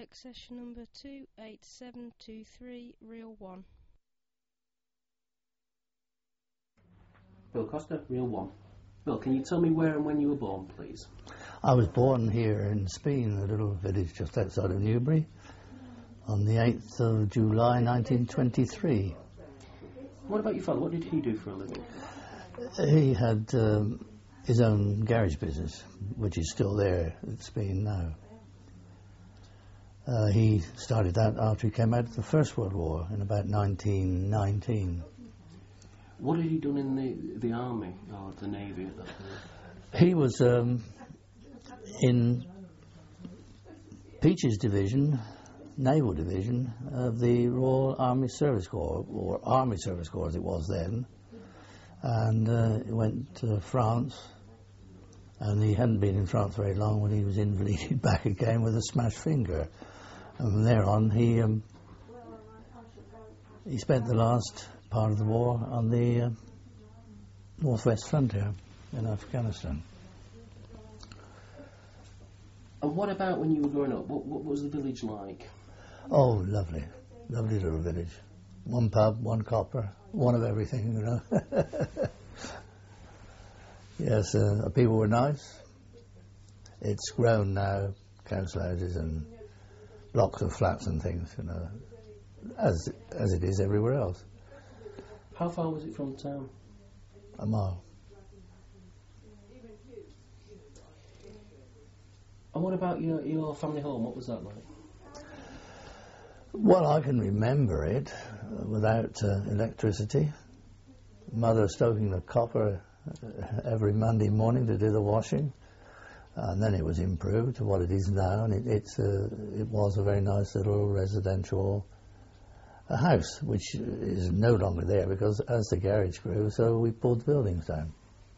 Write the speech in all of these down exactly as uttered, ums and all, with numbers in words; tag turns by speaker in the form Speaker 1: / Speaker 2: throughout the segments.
Speaker 1: session number two eight seven two three, reel one.
Speaker 2: Bill Costa, reel one. Bill, can you tell me where and when you were born, please?
Speaker 3: I was born here in Speen, a little village just outside of Newbury, on the eighth of July nineteen twenty-three.
Speaker 2: What about your father? What did he do for a living?
Speaker 3: He had um, his own garage business, which is still there at Speen now. Uh, he started that after he came out of the First World War in about nineteen nineteen.
Speaker 2: What had he done in the, the army or the navy at that point?
Speaker 3: He was um, in Peach's division, Naval Division of the Royal Army Service Corps, or Army Service Corps as it was then, and uh, he went to France, and he hadn't been in France very long when he was invalided back again with a smashed finger. And from there on, he um, he spent the last part of the war on the uh, northwest frontier in Afghanistan.
Speaker 2: And what about when you were growing up? What, what was the village like?
Speaker 3: Oh, lovely. Lovely little village. One pub, one copper, one of everything, you know. Yes, uh, people were nice. It's grown now, council houses and blocks of flats and things, you know, as as it is everywhere else.
Speaker 2: How far was it from town?
Speaker 3: A mile.
Speaker 2: And what about your, your family home? What was that like?
Speaker 3: Well, I can remember it uh, without uh, electricity. Mother stoking the copper uh, every Monday morning to do the washing, and then it was improved to what it is now, and it, it's uh, it was a very nice little residential uh, house, which is no longer there because as the garage grew, so we pulled the buildings down.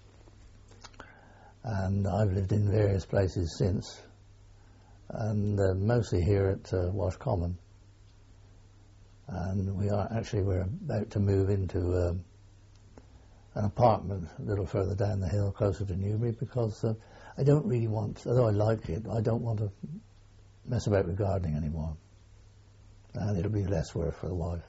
Speaker 3: And I've lived in various places since, and uh, mostly here at uh, Wash Common. And we are actually we're about to move into um, an apartment a little further down the hill, closer to Newbury, because uh, I don't really want, although I like it, I don't want to mess about with gardening anymore. And it'll be less work for the wife.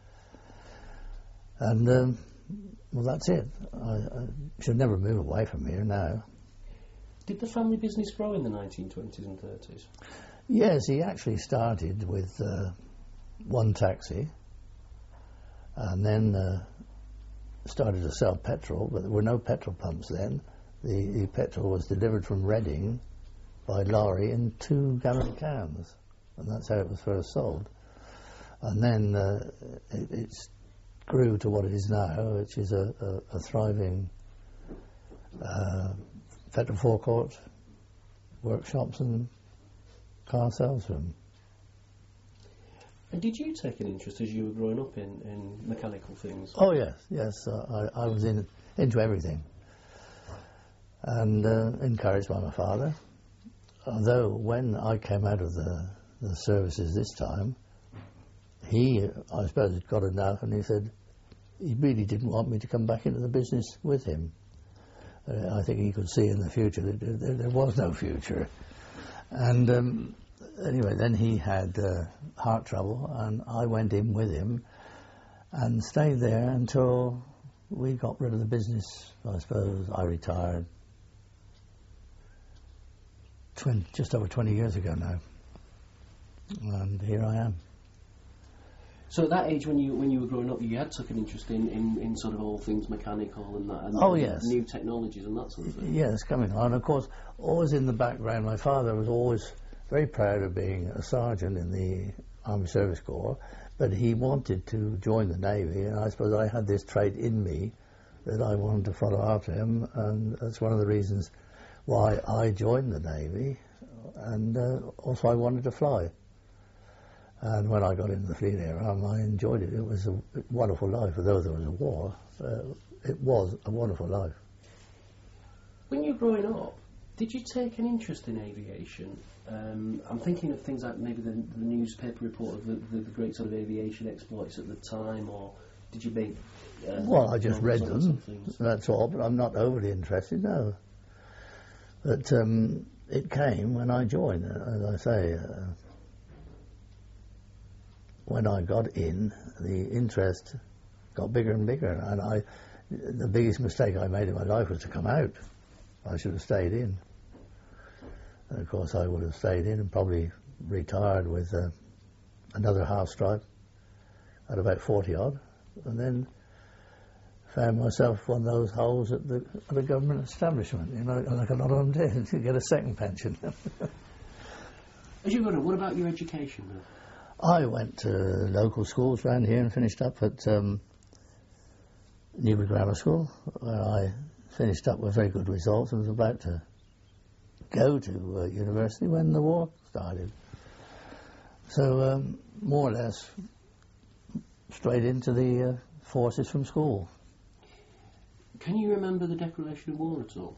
Speaker 3: And um, well, that's it. I, I should never move away from here now.
Speaker 2: Did the family business grow in the nineteen twenties and thirties?
Speaker 3: Yes, he actually started with uh, one taxi, and then uh, started to sell petrol, but there were no petrol pumps then. The, the petrol was delivered from Reading by lorry in two gallon cans, and that's how it was first sold. And then uh, it, it grew to what it is now, which is a, a, a thriving uh, petrol forecourt, workshops and car sales room.
Speaker 2: And did you take an interest as you were growing up in, in mechanical things?
Speaker 3: Oh yes, yes. Uh, I, I was in into everything, and uh, encouraged by my father. Although when I came out of the, the services this time, he, I suppose, had got enough, and he said he really didn't want me to come back into the business with him. Uh, I think he could see in the future that there, there was no future, and. Um, Anyway, then he had uh, heart trouble, and I went in with him and stayed there until we got rid of the business. I suppose I retired twenty, just over twenty years ago now, and here I am.
Speaker 2: So at that age, when you when you were growing up, you had took an interest in, in, in sort of all things mechanical and that, and
Speaker 3: oh,
Speaker 2: and
Speaker 3: yes.
Speaker 2: new technologies and that sort of thing.
Speaker 3: Yes, coming on. Of course, always in the background, my father was always very proud of being a sergeant in the Army Service Corps, but he wanted to join the Navy, and I suppose I had this trait in me that I wanted to follow after him, and that's one of the reasons why I joined the Navy, and uh, also I wanted to fly. And when I got into the Fleet Air Arm, I enjoyed it. It was a wonderful life, although there was a war. Uh, it was a wonderful life.
Speaker 2: When you were growing up, did you take an interest in aviation? Um, I'm thinking of things like maybe the, the newspaper report of the, the, the great sort of aviation exploits at the time, or did you make... Uh,
Speaker 3: well, I just read them, that's all, but I'm not overly interested, no. But um, it came when I joined, as I say. Uh, when I got in, the interest got bigger and bigger, and I, the biggest mistake I made in my life was to come out. I should have stayed in. And of course I would have stayed in and probably retired with uh, another half stripe at about forty odd, and then found myself one of those holes at the, at the government establishment, you know, like a lot of them did, to get a second pension.
Speaker 2: As you got on, what about your education then?
Speaker 3: I went to local schools around here and finished up at um, Newbury Grammar School, where I finished up with very good results and was about to go to uh, university when the war started. So um, more or less straight into the uh, forces from school.
Speaker 2: Can you remember the declaration of war at all?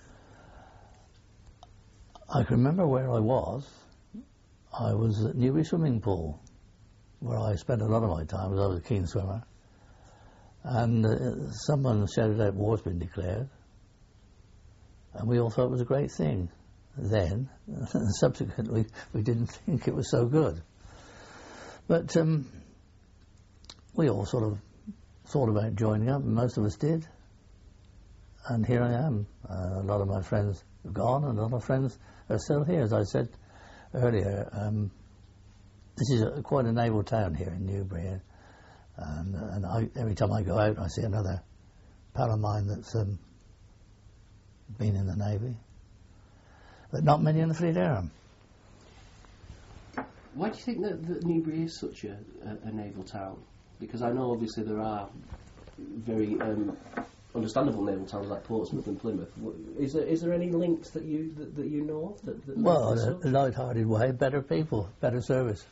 Speaker 3: I can remember where I was. I was at Newbury Swimming Pool, where I spent a lot of my time, because I was a keen swimmer. And uh, someone shouted out, war's been declared. And we all thought it was a great thing then. Subsequently, we didn't think it was so good. But um, we all sort of thought about joining up, and most of us did. And here I am. Uh, a lot of my friends have gone, and a lot of friends are still here. As I said earlier, um, this is a, quite a naval town here in Newbury, and, and I, every time I go out I see another pal of mine that's um, been in the Navy, but not many in the Fleet Air Arm.
Speaker 2: Why do you think that, that Newbury is such a, a, a naval town? Because I know obviously there are very um, understandable naval towns like Portsmouth and Plymouth. Is there is there any links that you that, that you know of? That, that
Speaker 3: well, in a light-hearted way, better people, better service.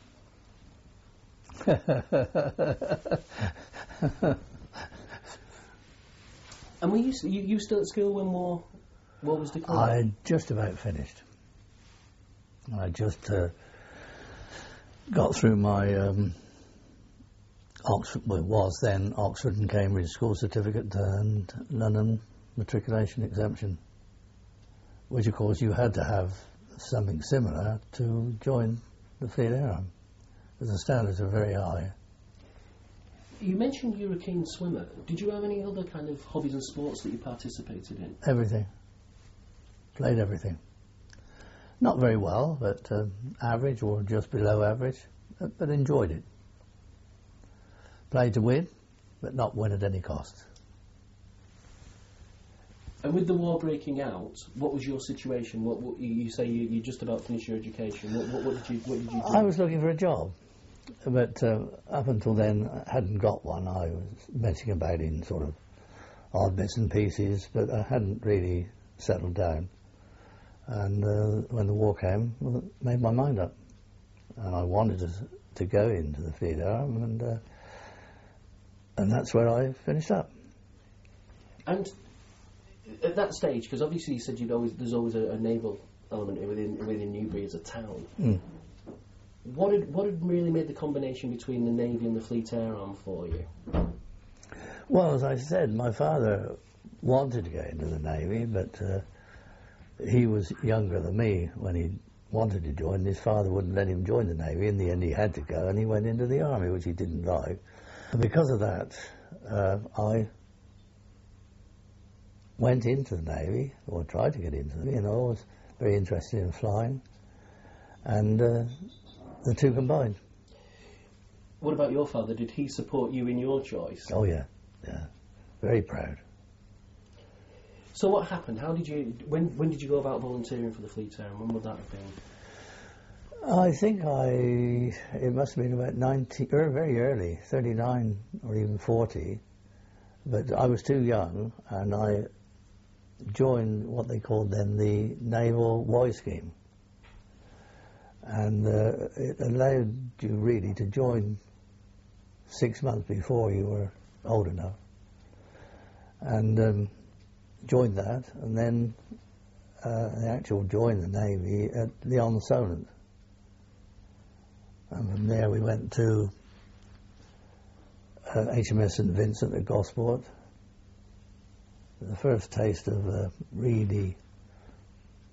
Speaker 2: And were you, you you still at school when war war was declared?
Speaker 3: I just about finished. I just uh, got through my um, Oxford, well, it was then Oxford and Cambridge school certificate and London matriculation exemption, which of course you had to have something similar to join the Fleet Air Arm, because the standards are very high.
Speaker 2: You mentioned you were a keen swimmer. Did you have any other kind of hobbies and sports that you participated in?
Speaker 3: Everything. Played everything. Not very well, but uh, average or just below average, but, but enjoyed it. Played to win, but not win at any cost.
Speaker 2: And with the war breaking out, what was your situation? What, what you say you, you just about finished your education. What, what, what did you what did you do?
Speaker 3: I was looking for a job, but uh, up until then I hadn't got one. I was messing about in sort of odd bits and pieces, but I hadn't really settled down. And uh, when the war came, well, I made my mind up, and I wanted to, to go into the Fleet Air Arm, and uh, and that's where I finished up.
Speaker 2: And at that stage, because obviously you said you'd always there's always a, a naval element within within Newbury as a town.
Speaker 3: Mm.
Speaker 2: What had what had really made the combination between the Navy and the Fleet Air Arm for you?
Speaker 3: Well, as I said, my father wanted to go into the Navy, but uh, he was younger than me when he wanted to join. His father wouldn't let him join the Navy. In the end, he had to go, and he went into the Army, which he didn't like. And because of that, uh, I went into the Navy, or tried to get into the Navy, and I was very interested in flying, and uh, the two combined.
Speaker 2: What about your father? Did he support you in your choice?
Speaker 3: Oh yeah, yeah, very proud.
Speaker 2: So what happened? How did you? When when did you go about volunteering for the Fleet Air? And when would that have been?
Speaker 3: I think I it must have been about ninety, or very early, thirty-nine or even forty. But I was too young, and I joined what they called then the Naval Y Scheme, and uh, it allowed you really to join six months before you were old enough, and um, joined that, and then uh, the actual joined the Navy at Lyon-Solent, and from there we went to uh, H M S Saint Vincent at Gosport. The first taste of uh, really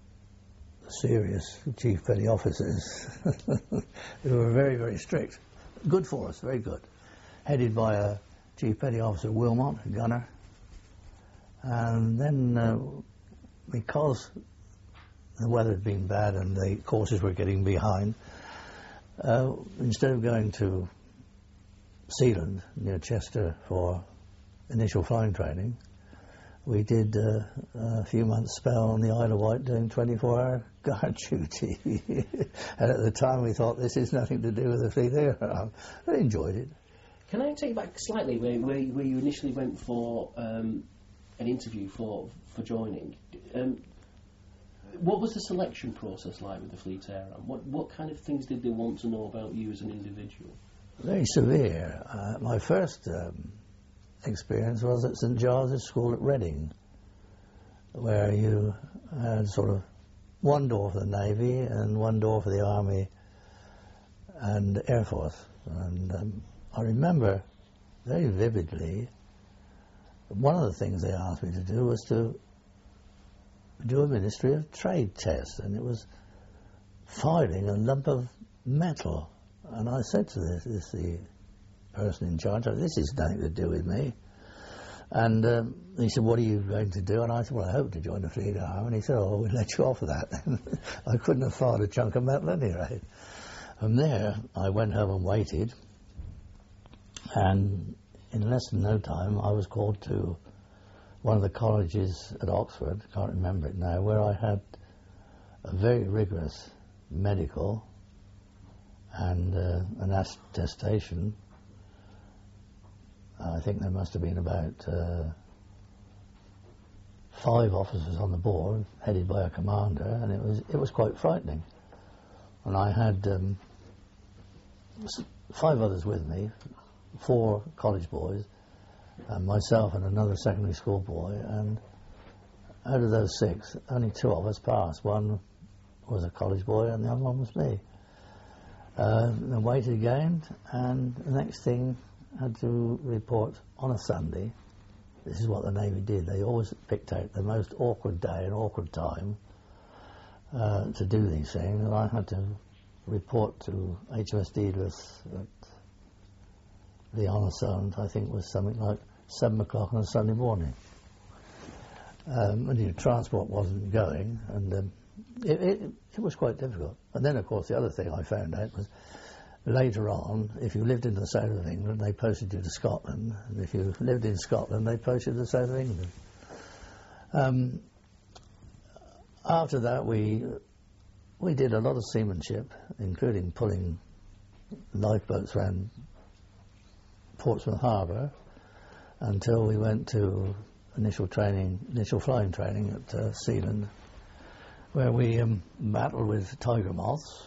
Speaker 3: serious chief petty officers who were very, very strict. good force, very good. Headed by a Chief Petty Officer Wilmot, a gunner. And then, uh, because the weather had been bad and the courses were getting behind, uh, instead of going to Sealand, near Chester, for initial flying training, we did uh, a few months spell on the Isle of Wight doing twenty-four hour guard duty. And at the time we thought, this is nothing to do with the Fleet Air Arm. I enjoyed it.
Speaker 2: Can I take you back slightly, where, where, where you initially went for um, an interview for, for joining? Um, what was the selection process like with the Fleet Air Arm? What, what kind of things did they want to know about you as an individual?
Speaker 3: Very severe. Uh, my first um, experience was at St Giles's School at Reading, where you had sort of one door for the Navy and one door for the Army and Air Force. And um, I remember very vividly, one of the things they asked me to do was to do a Ministry of Trade test, and it was filing a lump of metal. And I said to this, this the person in charge, this is nothing to do with me. And um, he said, what are you going to do? And I said, well, I hope to join the Fleet Arm. And he said, oh, we'll let you off of that. I couldn't have fired a chunk of metal anyway. From there, I went home and waited. And in less than no time, I was called to one of the colleges at Oxford, can't remember it now, where I had a very rigorous medical and uh, an attestation. I think there must have been about uh, five officers on the board, headed by a commander, and it was it was quite frightening. And I had um, five others with me, four college boys, and myself and another secondary school boy, and out of those six, only two of us passed. One was a college boy and the other one was me. Uh, I waited again, and the next thing had to report on a Sunday. This is what the Navy did. They always picked out the most awkward day and awkward time uh, to do these things, and I had to report to H M S Daedalus at the Honour Sound, I think it was something like seven o'clock on a Sunday morning. Um, and you know, transport wasn't going, and um, it, it, it was quite difficult. And then, of course, the other thing I found out was later on, if you lived in the south of England, they posted you to Scotland, and if you lived in Scotland, they posted you to the south of England. Um, after that, we we did a lot of seamanship, including pulling lifeboats around Portsmouth Harbour, until we went to initial training, initial flying training at uh, Sealand, where we um, battled with tiger moths.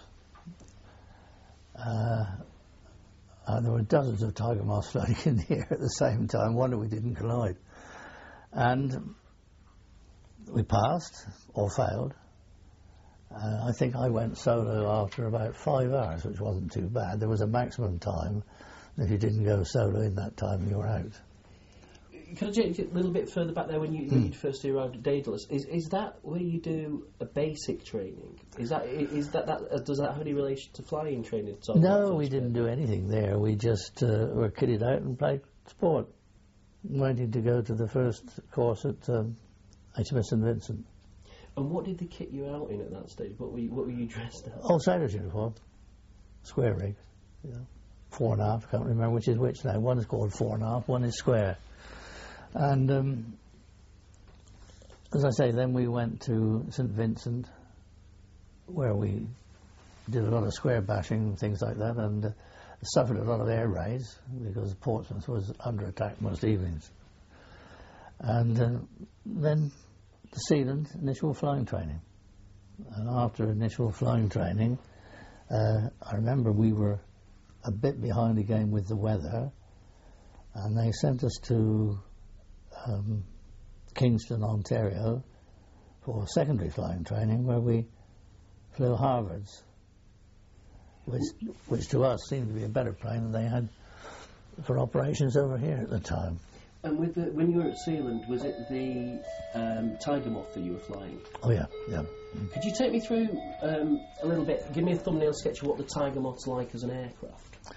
Speaker 3: Uh, and there were dozens of tiger moths floating in the air at the same time. Wonder we didn't collide. And we passed, or failed. Uh, I think I went solo after about five hours, which wasn't too bad. There was a maximum time. If you didn't go solo in that time, you were out.
Speaker 2: Can I take a little bit further back there when you, when you first arrived at Daedalus? Is is that where you do a basic training? Is that is that, that uh, does that have any relation to flying training at all?
Speaker 3: No, we didn't do anything there. We just uh, were kitted out and played sport. Waiting to go to the first course at um, H M S St Vincent.
Speaker 2: And what did they kit you out in at that stage? What were you, what were you dressed as?
Speaker 3: Old sailor's uniform, square rig, you know, four and a half. I can't remember which is which now. One is called four and a half, one is square. And um, as I say, then we went to St Vincent, where we did a lot of square bashing and things like that, and uh, suffered a lot of air raids because Portsmouth was under attack most evenings. And uh, then to Sealand, initial flying training. And after initial flying training, uh, I remember we were a bit behind again with the weather, and they sent us to Um, Kingston, Ontario, for secondary flying training, where we flew Harvards, which, which to us seemed to be a better plane than they had for operations over here at the time.
Speaker 2: And with the, when you were at Sealand, was it the um, Tiger Moth that you were flying?
Speaker 3: Oh yeah, yeah.
Speaker 2: Could you take me through um, a little bit? Give me a thumbnail sketch of what the Tiger Moth's like as an aircraft.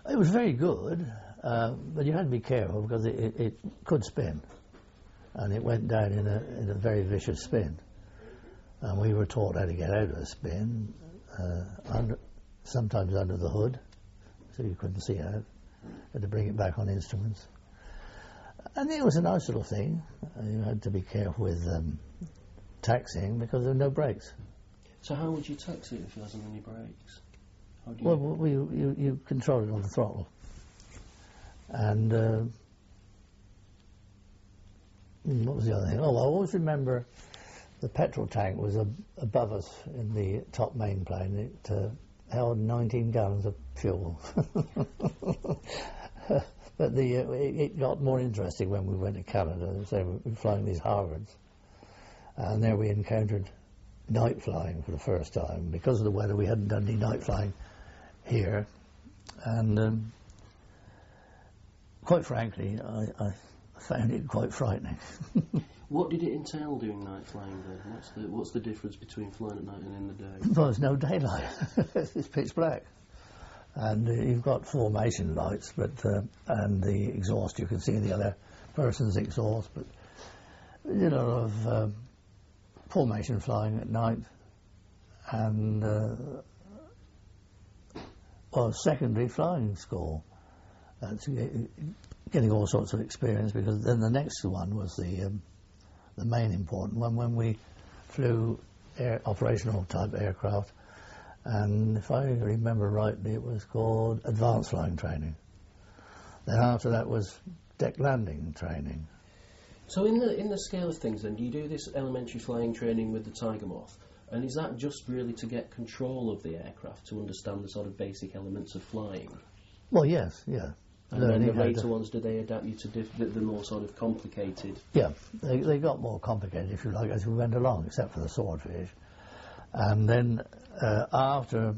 Speaker 3: It was very good, uh, but you had to be careful because it, it, it could spin, and it went down in a, in a very vicious spin. And we were taught how to get out of a spin, uh, under, sometimes under the hood, so you couldn't see out. Had to bring it back on instruments. And it was a nice little thing. You had to be careful with um, taxiing because there were no brakes.
Speaker 2: So how would you taxi it if there wasn't any brakes? How do you
Speaker 3: Well, we, you, you control it on the throttle. And uh, what was the other thing? Oh, I always remember the petrol tank was ab above us in the top main plane. It uh, held nineteen gallons of fuel. But the uh, it, it got more interesting when we went to Canada. So we were flying these Harvards, and there we encountered night flying for the first time. Because of the weather, we hadn't done any night flying here, and um, quite frankly, I, I found it quite frightening.
Speaker 2: What did it entail doing night flying there? What's the what's the difference between flying at night and in the day?
Speaker 3: Well, there's no daylight. It's pitch black. And uh, you've got formation lights, but uh, and the exhaust, you can see the other person's exhaust, but you did a lot of uh, formation flying at night, and uh, well, secondary flying school. That's getting all sorts of experience, because then the next one was the um, the main important one when we flew air, operational type aircraft. And if I remember rightly, it was called advanced flying training. Then after that was deck landing training.
Speaker 2: So in the in the scale of things, then, do you do this elementary flying training with the Tiger Moth, and is that just really to get control of the aircraft, to understand the sort of basic elements of flying?
Speaker 3: Well, yes, yeah.
Speaker 2: And then
Speaker 3: Learning
Speaker 2: the
Speaker 3: how
Speaker 2: later
Speaker 3: to-
Speaker 2: ones, do they adapt you to diff- the, the more sort of complicated?
Speaker 3: Yeah, they, they got more complicated, if you like, as we went along, except for the swordfish. And then uh, after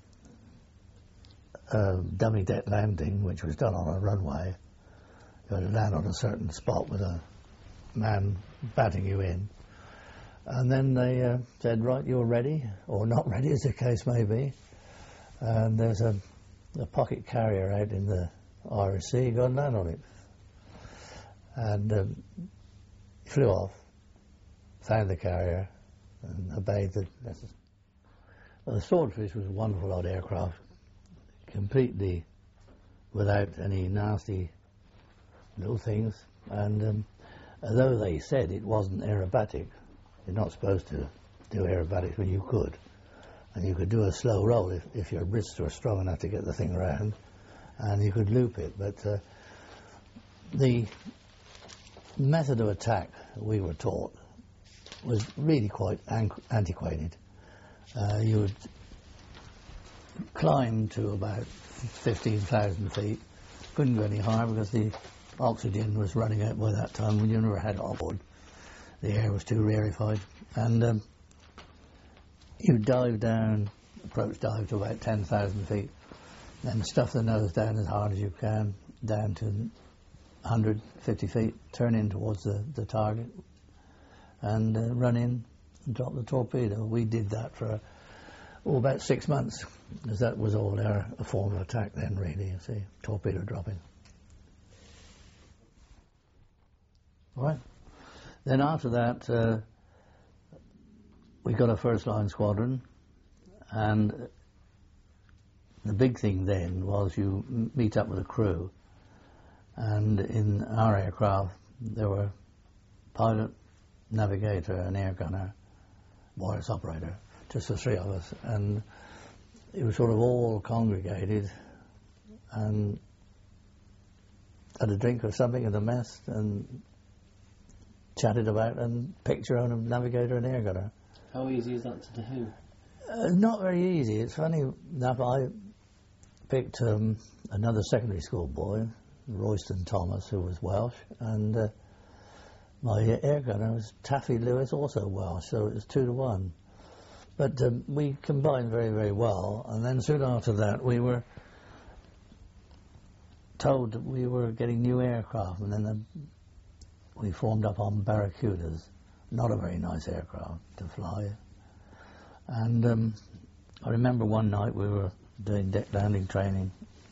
Speaker 3: uh, dummy deck landing, which was done on a runway, you had to land on a certain spot with a man batting you in. And then they uh, said, right, you're ready, or not ready, as the case may be. And there's a, a pocket carrier out in the Irish Sea, go and land on it. And um, flew off, found the carrier, and obeyed the message. Well, the Swordfish was a wonderful old aircraft, completely without any nasty little things. And um, although they said it wasn't aerobatic, you're not supposed to do aerobatics, but you could. And you could do a slow roll if, if your wrists were strong enough to get the thing around, and you could loop it. But uh, the method of attack we were taught was really quite antiquated. Uh, you would climb to about fifteen thousand feet, couldn't go any higher because the oxygen was running out by that time. We never had it on board. The air was too rarefied. And um, you dive down, approach dive to about ten thousand feet, then stuff the nose down as hard as you can, down to one hundred fifty feet, turn in towards the, the target, and uh, run in and drop the torpedo. We did that for oh, about six months, because that was all our a form of attack then, really, you see, torpedo dropping. All right. Then after that, uh, we got a first line squadron, and the big thing then was you m- meet up with a crew, and in our aircraft there were pilot, navigator, and air gunner, wireless operator, just the three of us, and it was sort of all congregated and had a drink or something in the mess and chatted about and picked your own navigator and air gunner.
Speaker 2: How easy is that to do?
Speaker 3: Uh, not very easy. It's funny enough, I picked um, another secondary school boy, Royston Thomas, who was Welsh, and uh, my air gunner was Taffy Lewis, also Welsh, so it was two to one. But um, we combined very, very well, and then soon after that we were told that we were getting new aircraft, and then the, we formed up on Barracudas, not a very nice aircraft to fly. And um, I remember one night we were doing deck landing training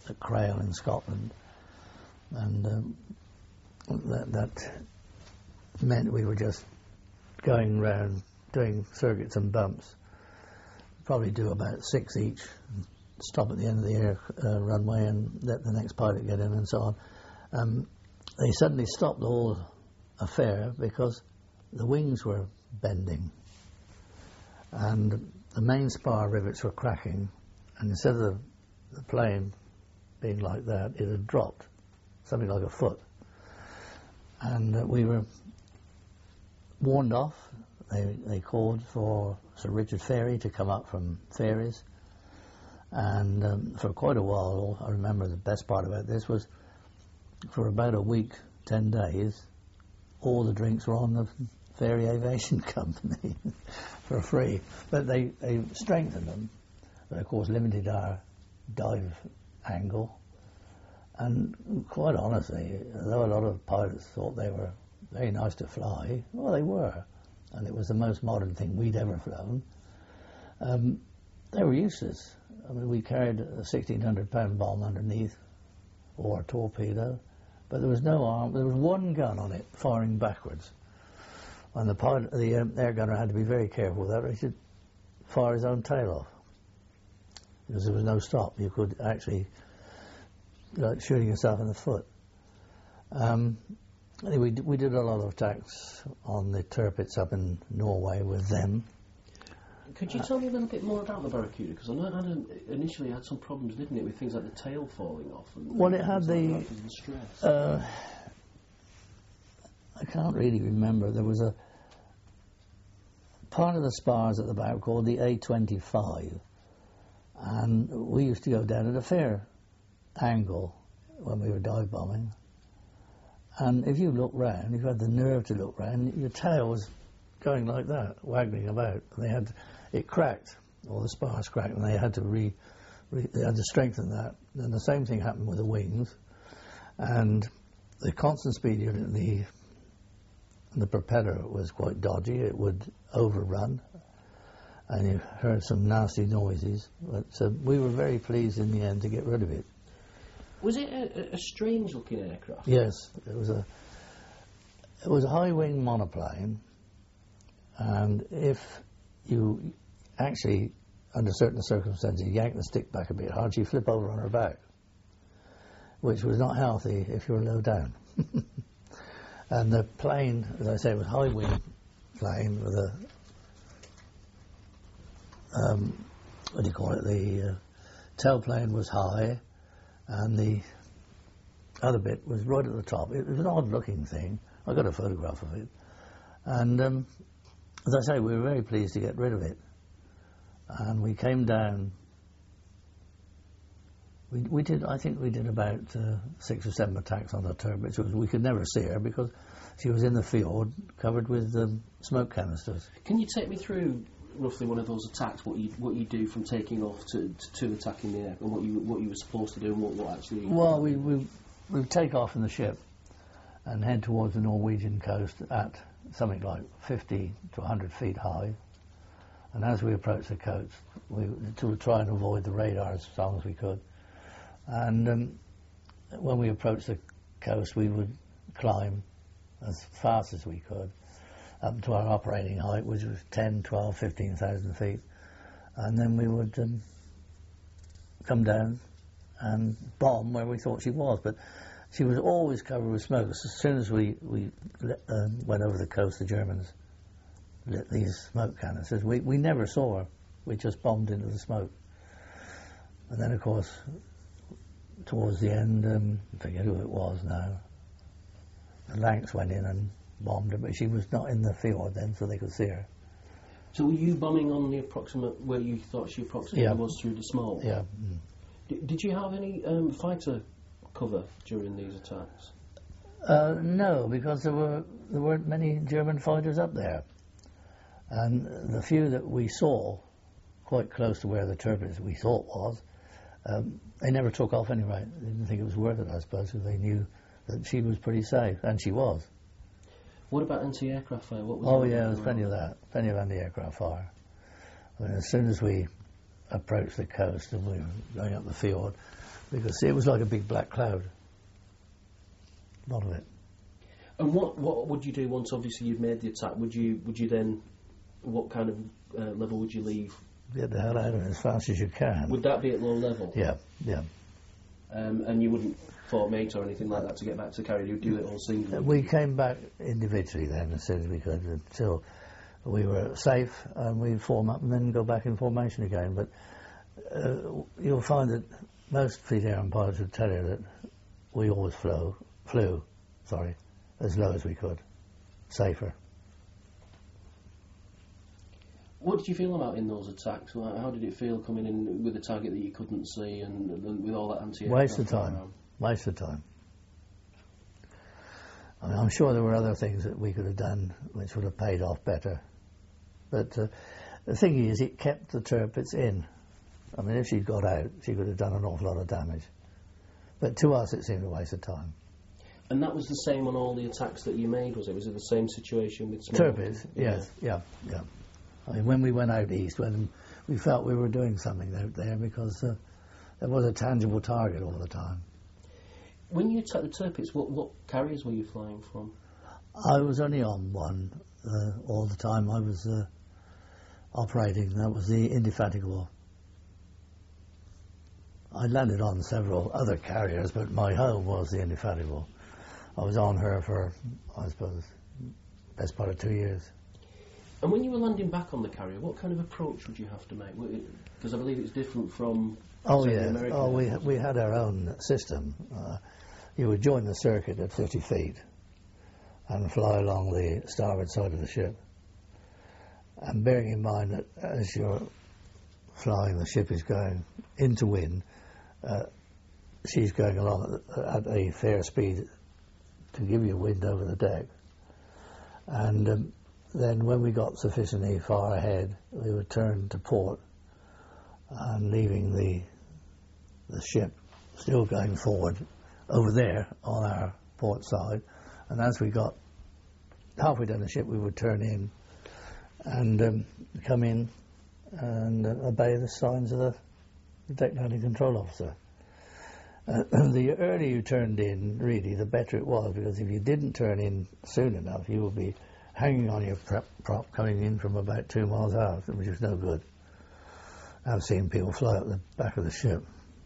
Speaker 3: at Crail in Scotland, and um, that, that meant we were just going round doing circuits and bumps. Probably do about six each, stop at the end of the air uh, runway and let the next pilot get in and so on. Um, they suddenly stopped the whole affair because the wings were bending and the main spar rivets were cracking, and instead of the, the plane being like that, it had dropped something like a foot, and uh, we were warned off. They, they called for Sir Richard Ferry to come up from Ferries, and um, for quite a while, I remember the best part about this was for about a week, ten days, all the drinks were on the Ferry Aviation Company for free. But they, they strengthened them, but of course limited our dive angle. And quite honestly, although a lot of pilots thought they were very nice to fly, well, they were, and it was the most modern thing we'd ever flown, um, they were useless. I mean, we carried a sixteen hundred pound bomb underneath, or a torpedo, but there was no arm. There was one gun on it, firing backwards. And the pilot, the um, air gunner had to be very careful with that, or he should fire his own tail off, because there was no stop. You could actually, like shooting yourself in the foot. Um, anyway, we, we did a lot of attacks on the Tirpitz up in Norway with them.
Speaker 2: Could you tell me a little bit more about the Barracuda? Because I know it had an, initially had some problems, didn't it, with things like the tail falling off. And
Speaker 3: well, it had the,
Speaker 2: like the stress.
Speaker 3: Uh, I can't really remember. There was a part of the spars at the back called the A twenty-five, and we used to go down at a fair angle when we were dive bombing. And if you look round, if you had the nerve to look round, your tail was going like that, waggling about. And they had it cracked, or the spars cracked, and they had to re, re they had to strengthen that. And the same thing happened with the wings, and the constant speed unit, the the propeller was quite dodgy. It would overrun, and you heard some nasty noises. But uh, we were very pleased in the end to get rid of it.
Speaker 2: Was it a, a strange-looking aircraft?
Speaker 3: Yes, it was a it was a high-wing monoplane, and if you actually, under certain circumstances, yank the stick back a bit hard, you flip over on her back, which was not healthy if you were low down. And the plane, as I say, was a high-wing plane with a, um, what do you call it, the uh, tailplane was high, and the other bit was right at the top. It was an odd-looking thing. I got a photograph of it. And um, as I say, we were very pleased to get rid of it. And we came down. We, we did, I think we did about uh, six or seven attacks on the Tirpitz. We could never see her because she was in the fjord covered with um, smoke canisters.
Speaker 2: Can you take me through roughly one of those attacks, what you what you do from taking off to, to, to attacking the air, and what you what you were supposed to do and what, what actually...
Speaker 3: Well, we, we, we would take off in the ship and head towards the Norwegian coast at something like fifty to one hundred feet high. And as we approached the coast, we to try and avoid the radar as long as we could. And um, when we approached the coast, we would climb as fast as we could up to our operating height, which was ten, twelve, fifteen thousand feet. And then we would um, come down and bomb where we thought she was. But she was always covered with smoke. As soon as we, we um, went over the coast, the Germans lit these smoke canisters. We, we never saw her. We just bombed into the smoke. And then, of course, towards the end, um, I forget who it was now, the Lanks went in and bombed her, but she was not in the fjord then, so they could see her.
Speaker 2: So were you bombing on the approximate, where you thought she approximately
Speaker 3: yeah.
Speaker 2: was through the smoke?
Speaker 3: Yeah. Mm.
Speaker 2: D- did you have any um, fighter cover during these attacks?
Speaker 3: Uh, no, because there were there weren't many German fighters up there, and the few that we saw, quite close to where the Tirpitz we thought was, um, they never took off anyway. They didn't think it was worth it, I suppose, because they knew that she was pretty safe, and she was.
Speaker 2: What about anti-aircraft fire? What was
Speaker 3: oh yeah, there's plenty of that, plenty of anti-aircraft fire. I mean, as soon as we approached the coast and we were going up the fjord, because it was like a big black cloud. A lot of it.
Speaker 2: And what what would you do once obviously you've made the attack? Would you would you then, what kind of uh, level would you leave?
Speaker 3: Get the hell out of it as fast as you can.
Speaker 2: Would that be at low level?
Speaker 3: Yeah, yeah.
Speaker 2: Um, and you wouldn't formate or anything like that to get back to Carrier? You'd do it all singly?
Speaker 3: Uh, We came back individually then as soon as we could, until we were safe, and we'd form up and then go back in formation again. But uh, you'll find that most Fleet Air and pilots would tell you that we always flew, flew, sorry, as low as we could, safer.
Speaker 2: What did you feel about in those attacks? Well, how did it feel coming in with a target that you couldn't see and, and with all that anti-aircraft?
Speaker 3: Waste of time.
Speaker 2: around?
Speaker 3: Waste of time. I mean, I'm sure there were other things that we could have done which would have paid off better. But uh, the thing is, it kept the Tirpitz in. I mean, if she'd got out, she could have done an awful lot of damage. But to us, it seemed a waste of time.
Speaker 2: And that was the same on all the attacks that you made, was it? Was it the same situation with small?
Speaker 3: Tirpitz, yes, yeah, yeah. I mean, when we went out east, when we felt we were doing something out there, because uh, there was a tangible target all the time.
Speaker 2: When you attacked the Tirpitz, what, what carriers were you flying from?
Speaker 3: I was only on one uh, all the time I was uh, operating. That was the Indefatigable. I landed on several other carriers, but my home was the Indefatigable. I was on her for, I suppose, best part of two years.
Speaker 2: And when you were landing back on the Carrier, what kind of approach would you have to make? Because I believe it's different from
Speaker 3: Oh
Speaker 2: say,
Speaker 3: yeah,
Speaker 2: the American
Speaker 3: oh we
Speaker 2: aircraft.
Speaker 3: we had our own system. Uh, you would join the circuit at fifty feet and fly along the starboard side of the ship. And bearing in mind that as you're flying, the ship is going into wind, uh, she's going along at, at a fair speed to give you wind over the deck. And um, then when we got sufficiently far ahead, we would turn to port and leaving the the ship still going forward over there on our port side. And as we got halfway down the ship, we would turn in and um, come in and uh, obey the signs of the, the deck landing control officer. Uh, the earlier you turned in, really, the better it was, because if you didn't turn in soon enough, you would be hanging on your prep prop coming in from about two miles out, which is no good. I've seen people fly up the back of the ship.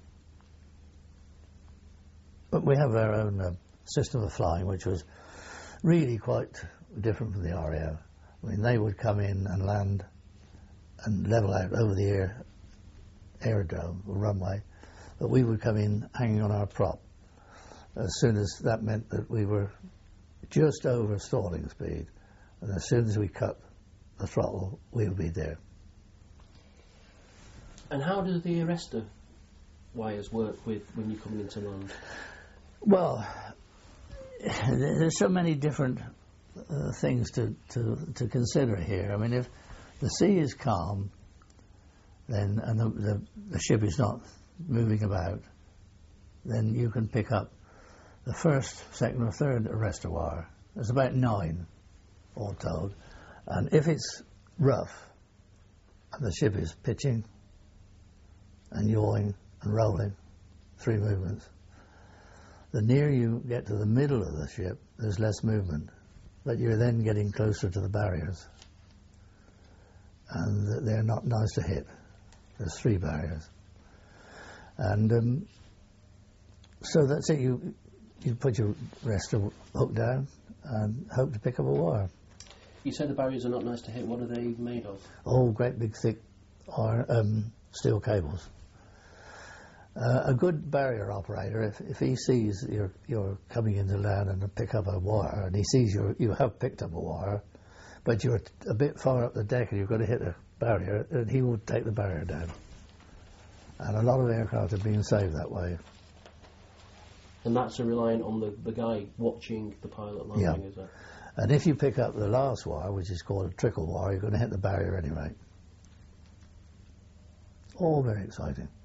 Speaker 3: But we have our own uh, system of flying, which was really quite different from the R A F. I mean, they would come in and land and level out over the air, aerodrome or runway, but we would come in hanging on our prop as soon as that meant that we were just over stalling speed, and as soon as we cut the throttle, we would be there.
Speaker 2: And how do the arrestor wires work with when you're coming into land?
Speaker 3: Well, there's so many different uh, things to, to, to consider here. I mean, if the sea is calm, then and the, the, the ship is not moving about, then you can pick up the first, second or third arrestor wire. There's about nine, all told. And if it's rough, and the ship is pitching and yawing and rolling, three movements, the nearer you get to the middle of the ship, there's less movement. But you're then getting closer to the barriers. And they're not nice to hit. There's three barriers. And um, so that's it. You you put your arrestor hook down and hope to pick up a wire.
Speaker 2: You said the barriers are not nice to hit. What are they made of?
Speaker 3: All great big thick iron, um, steel cables. Uh, a good barrier operator, if, if he sees you're, you're coming into land and to pick up a wire, and he sees you you have picked up a wire, but you're a bit far up the deck and you've got to hit a barrier, and he will take the barrier down. And a lot of aircraft are being saved that way.
Speaker 2: And that's a reliant on the, the guy watching the pilot landing,
Speaker 3: Yeah.
Speaker 2: is it?
Speaker 3: And if you pick up the last wire, which is called a trickle wire, you're going to hit the barrier anyway. All very exciting.